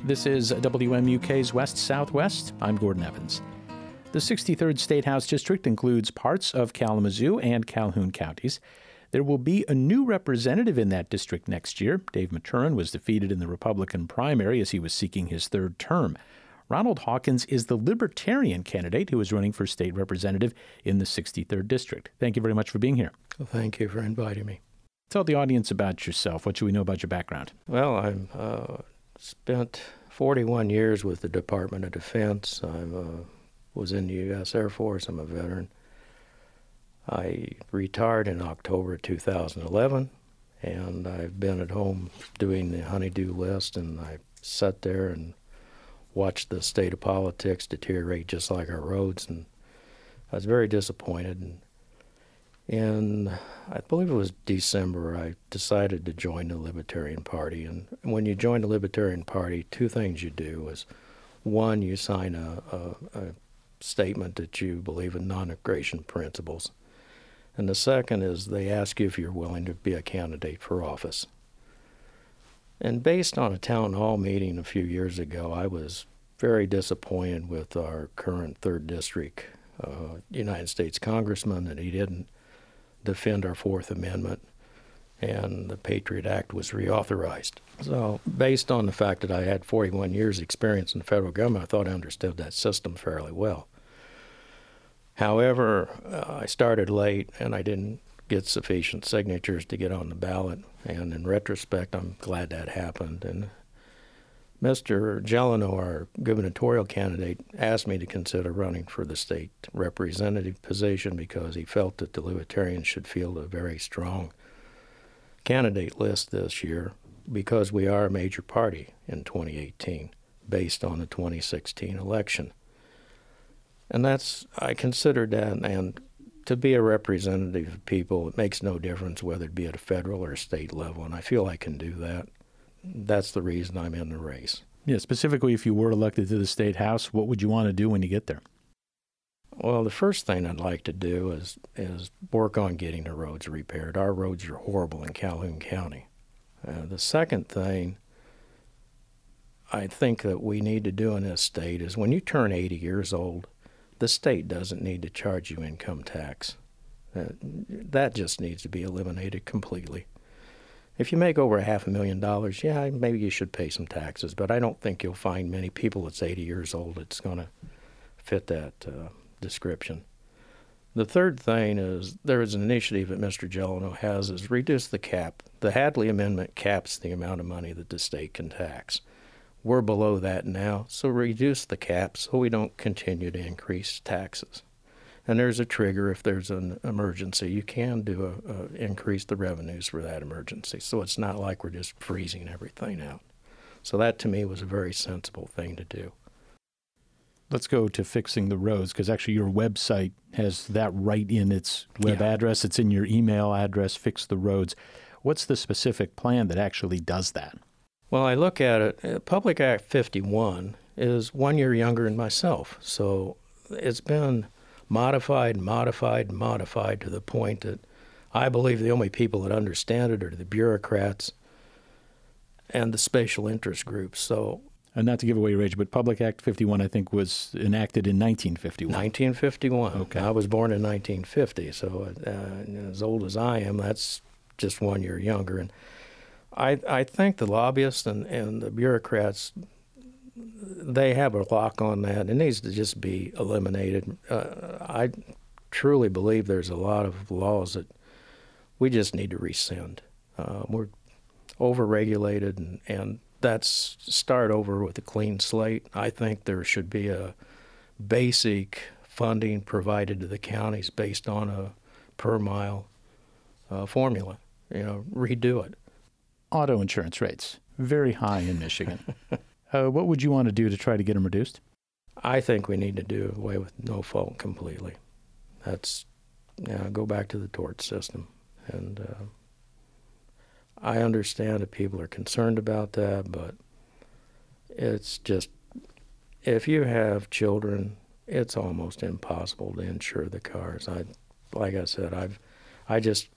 This is WMUK's West Southwest. I'm Gordon Evans. The 63rd State House District includes parts of Kalamazoo and Calhoun counties. There will be a new representative in that district next year. Dave Maturin was defeated in the Republican primary as he was seeking his third term. Ronald Hawkins is the Libertarian candidate who is running for state representative in the 63rd District. Thank you very much for being here. Well, thank you for inviting me. Tell the audience about yourself. What should we know about your background? Well, I've spent 41 years with the Department of Defense. I was in the U.S. Air Force. I'm a veteran. I retired in October 2011, and I've been at home doing the honey-do list, and I sat there and watched the state of politics deteriorate just like our roads, and I was very disappointed. And I believe it was December, I decided to join the Libertarian Party. And when you join the Libertarian Party, two things you do is, one, you sign a statement that you believe in non-aggression principles. And the second is they ask you if you're willing to be a candidate for office. And based on a town hall meeting a few years ago, I was very disappointed with our current 3rd District United States Congressman that he didn't defend our Fourth Amendment, and the Patriot Act was reauthorized. So based on the fact that I had 41 years experience in the federal government, I thought I understood that system fairly well. However, I started late and I didn't get sufficient signatures to get on the ballot, and in retrospect, I'm glad that happened. And Mr. Gelano, our gubernatorial candidate, asked me to consider running for the state representative position because he felt that the Libertarians should field a very strong candidate list this year because we are a major party in 2018 based on the 2016 election. And I considered that, and to be a representative of people, it makes no difference whether it be at a federal or state level, and I feel I can do that. That's the reason I'm in the race. Yeah, specifically, if you were elected to the State House, what would you want to do when you get there? Well, the first thing I'd like to do is work on getting the roads repaired. Our roads are horrible in Calhoun County. The second thing I think that we need to do in this state is when you turn 80 years old, the state doesn't need to charge you income tax. That just needs to be eliminated completely. If you make over $500,000, yeah, maybe you should pay some taxes, but I don't think you'll find many people that's 80 years old that's going to fit that description. The third thing is there is an initiative that Mr. Gelano has is reduce the cap. The Hadley Amendment caps the amount of money that the state can tax. We're below that now, so reduce the cap so we don't continue to increase taxes. And there's a trigger if there's an emergency. You can increase the revenues for that emergency. So it's not like we're just freezing everything out. So that to me was a very sensible thing to do. Let's go to fixing the roads, because actually your website has that right in its web address. It's in your email address, Fix the Roads. What's the specific plan that actually does that? Well, I look at it, Public Act 51 is 1 year younger than myself. So it's been modified to the point that I believe the only people that understand it are the bureaucrats and the special interest groups. So, and not to give away your age, but Public Act 51, I think, was enacted in 1951. 1951. Okay. I was born in 1950, so as old as I am, that's just 1 year younger. And I think the lobbyists and the bureaucrats, they have a lock on that. It needs to just be eliminated. I truly believe there's a lot of laws that we just need to rescind. We're overregulated, and that's start over with a clean slate. I think there should be a basic funding provided to the counties based on a per mile formula. Redo it. Auto insurance rates, very high in Michigan. What would you want to do to try to get them reduced? I think we need to do away with no fault completely. That's go back to the tort system. And I understand that people are concerned about that, but it's just, if you have children, it's almost impossible to insure the cars. Like I said, I just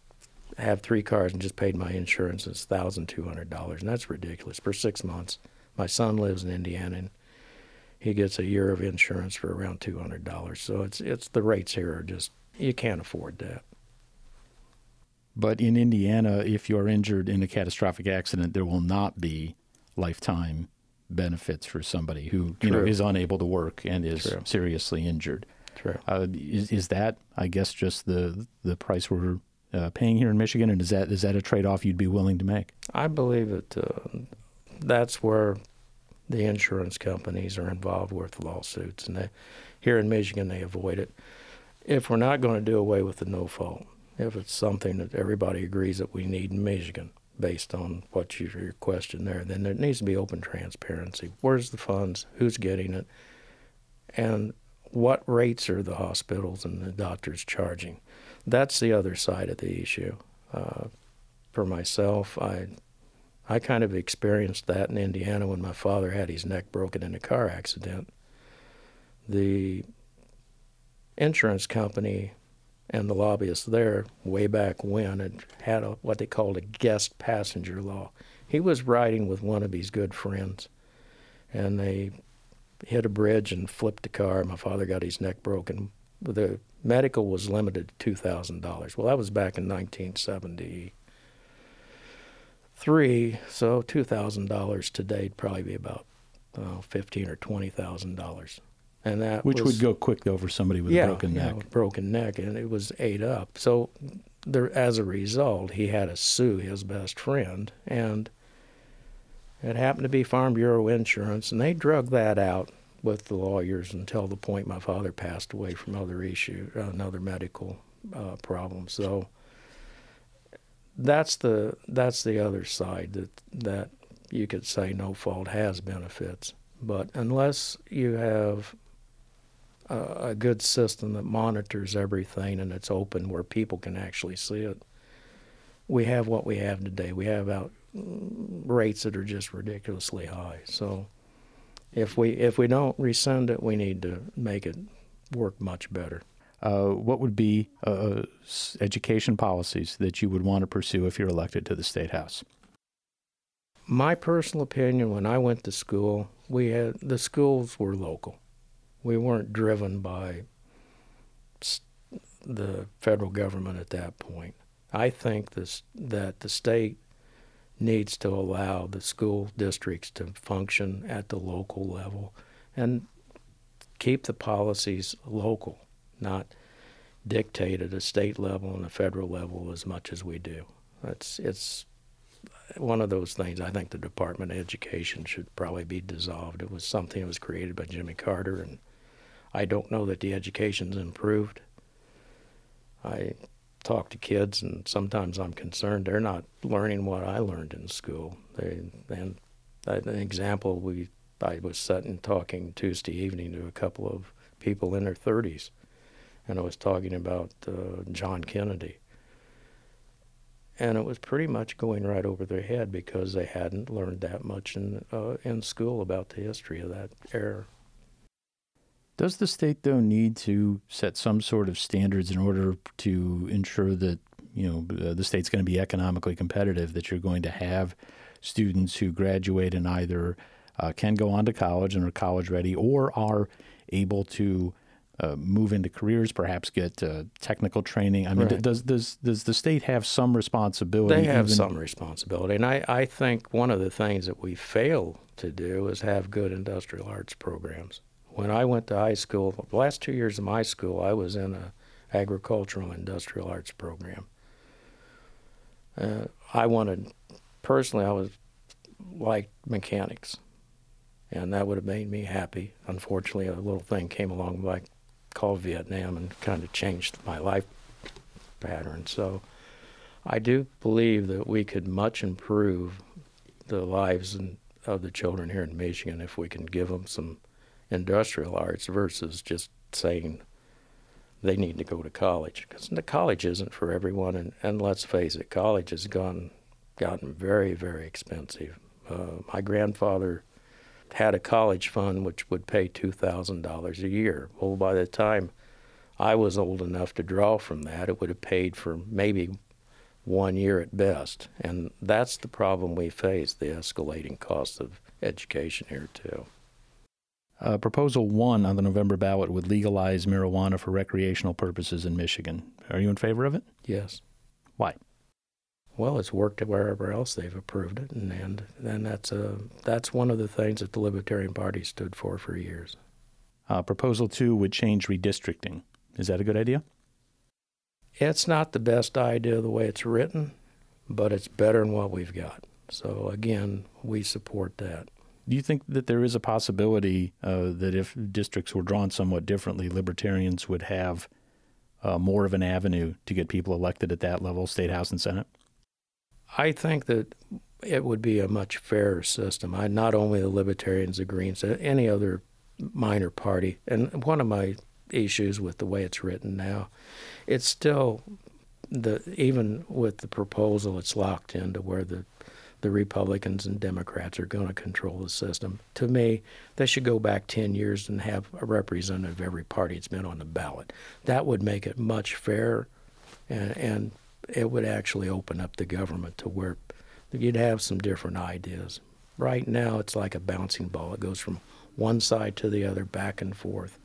have 3 cars and just paid my insurance. It's $1,200, and that's ridiculous for 6 months. My son lives in Indiana, and he gets a year of insurance for around $200. So it's the rates here are just, you can't afford that. But in Indiana, if you're injured in a catastrophic accident, there will not be lifetime benefits for somebody who is unable to work and is seriously injured. True. Is that, I guess, just the price we're paying here in Michigan, and is that a trade-off you'd be willing to make? I believe that that's where the insurance companies are involved with lawsuits, and here in Michigan they avoid it. If we're not going to do away with the no fault, if it's something that everybody agrees that we need in Michigan, based on what your question there, then there needs to be open transparency. Where's the funds? Who's getting it? And what rates are the hospitals and the doctors charging? That's the other side of the issue. For myself, I kind of experienced that in Indiana when my father had his neck broken in a car accident. The insurance company and the lobbyists there, way back when, had what they called a guest passenger law. He was riding with one of his good friends, and they hit a bridge and flipped the car. My father got his neck broken. The medical was limited to $2,000. Well, that was back in 1973, so $2,000 today would probably be about $15,000 or $20,000. And that would go quick, though, for somebody with a broken neck. Broken neck, and it was ate up. So as a result, he had to sue his best friend, and it happened to be Farm Bureau Insurance, and they drug that out with the lawyers until the point my father passed away from another medical problem. So that's the other side that you could say no fault has benefits, but unless you have a good system that monitors everything and it's open where people can actually see it, we have what we have today. We have rates that are just ridiculously high. So if we don't rescind it, we need to make it work much better. What would be education policies that you would want to pursue if you're elected to the State House? My personal opinion, when I went to school, the schools were local. We weren't driven by the federal government at that point. I think that the state needs to allow the school districts to function at the local level and keep the policies local, not dictate at a state level and a federal level as much as we do. It's one of those things. I think the Department of Education should probably be dissolved. It was something that was created by Jimmy Carter, and I don't know that the education's improved. I talk to kids, and sometimes I'm concerned they're not learning what I learned in school. And an example, I was sitting talking Tuesday evening to a couple of people in their 30s, and I was talking about John Kennedy. And it was pretty much going right over their head because they hadn't learned that much in school about the history of that era. Does the state, though, need to set some sort of standards in order to ensure that, the state's going to be economically competitive, that you're going to have students who graduate and either can go on to college and are college ready or are able to move into careers, perhaps get technical training? I mean, right. Does the state have some responsibility? They have some responsibility. And I think one of the things that we fail to do is have good industrial arts programs. When I went to high school, the last 2 years of my school, I was in an agricultural industrial arts program. I was like mechanics, and that would have made me happy. Unfortunately, a little thing came along like called Vietnam and kind of changed my life pattern. So I do believe that we could much improve the lives of the children here in Michigan if we can give them some industrial arts versus just saying they need to go to college, because the college isn't for everyone, and let's face it, college has gotten very, very expensive. My grandfather had a college fund which would pay $2,000 a year. Well, by the time I was old enough to draw from that, it would have paid for maybe 1 year at best. And that's the problem we face, the escalating cost of education here, too. Proposal 1 on the November ballot would legalize marijuana for recreational purposes in Michigan. Are you in favor of it? Yes. Why? Well, it's worked wherever else they've approved it, and that's one of the things that the Libertarian Party stood for years. Proposal 2 would change redistricting. Is that a good idea? It's not the best idea the way it's written, but it's better than what we've got. So, again, we support that. Do you think that there is a possibility that if districts were drawn somewhat differently, Libertarians would have more of an avenue to get people elected at that level, State House and Senate? I think that it would be a much fairer system. Not only the Libertarians, the Greens, any other minor party. And one of my issues with the way it's written now, it's still, even with the proposal, it's locked into where the Republicans and Democrats are going to control the system. To me, they should go back 10 years and have a representative of every party that's been on the ballot. That would make it much fairer, and it would actually open up the government to where you'd have some different ideas. Right now, it's like a bouncing ball. It goes from one side to the other, back and forth.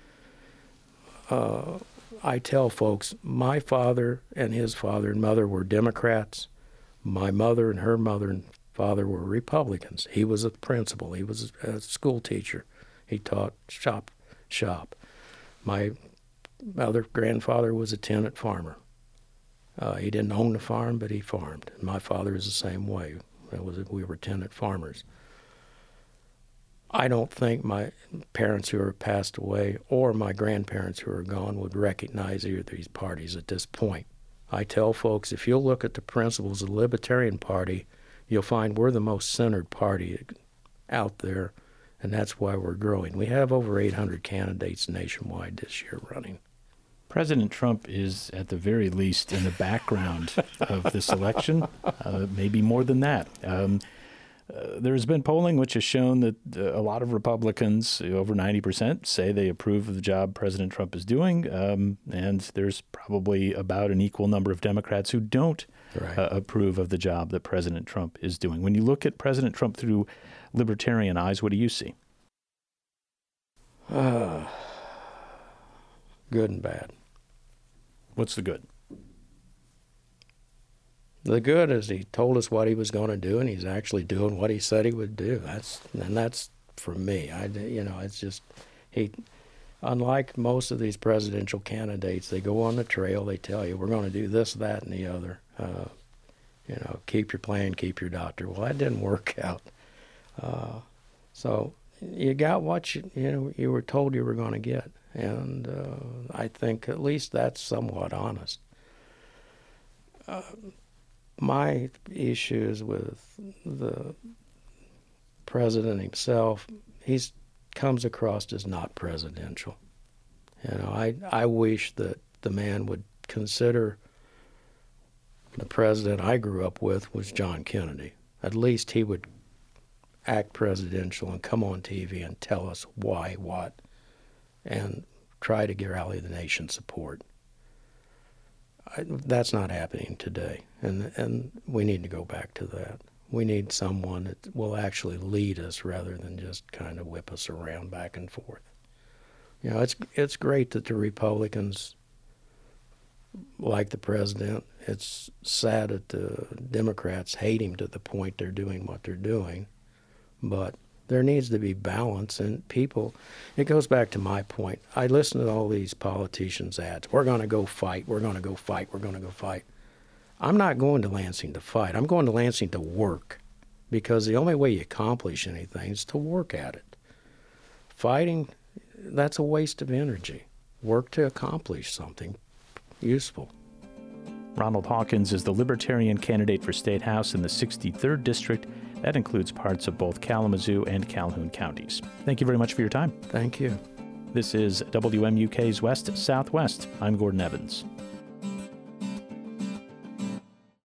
I tell folks, my father and his father and mother were Democrats. My mother and her mother and father were Republicans. He was a principal. He was a school teacher. He taught shop. My other grandfather was a tenant farmer. He didn't own the farm, but he farmed. My father is the same way. We were tenant farmers. I don't think my parents who are passed away or my grandparents who are gone would recognize either of these parties at this point. I tell folks, if you'll look at the principles of the Libertarian Party, you'll find we're the most centered party out there, and that's why we're growing. We have over 800 candidates nationwide this year running. President Trump is, at the very least, in the background of this election, maybe more than that. There's been polling which has shown that a lot of Republicans, over 90%, say they approve of the job President Trump is doing, and there's probably about an equal number of Democrats who don't approve of the job that President Trump is doing. When you look at President Trump through libertarian eyes, what do you see? Good and bad. What's the good? The good is he told us what he was going to do, and he's actually doing what he said he would do. That's for me. It's just unlike most of these presidential candidates, they go on the trail. They tell you we're going to do this, that, and the other. Keep your plan, keep your doctor. Well, that didn't work out. So you got what you were told you were going to get, and I think at least that's somewhat honest. My issues with the president himself, he comes across as not presidential. I wish that the man would consider the president I grew up with was John Kennedy. At least he would act presidential and come on TV and tell us why, what, and try to rally the nation's support. That's not happening today, and we need to go back to that. We need someone that will actually lead us rather than just kind of whip us around back and forth. It's great that the Republicans like the president. It's sad that the Democrats hate him to the point they're doing what they're doing, but there needs to be balance, and people, it goes back to my point. I listen to all these politicians' ads. We're going to go fight. We're going to go fight. We're going to go fight. I'm not going to Lansing to fight. I'm going to Lansing to work, because the only way you accomplish anything is to work at it. Fighting, that's a waste of energy. Work to accomplish something useful. Ronald Hawkins is the Libertarian candidate for State House in the 63rd District. That includes parts of both Kalamazoo and Calhoun counties. Thank you very much for your time. Thank you. This is WMUK's West Southwest. I'm Gordon Evans.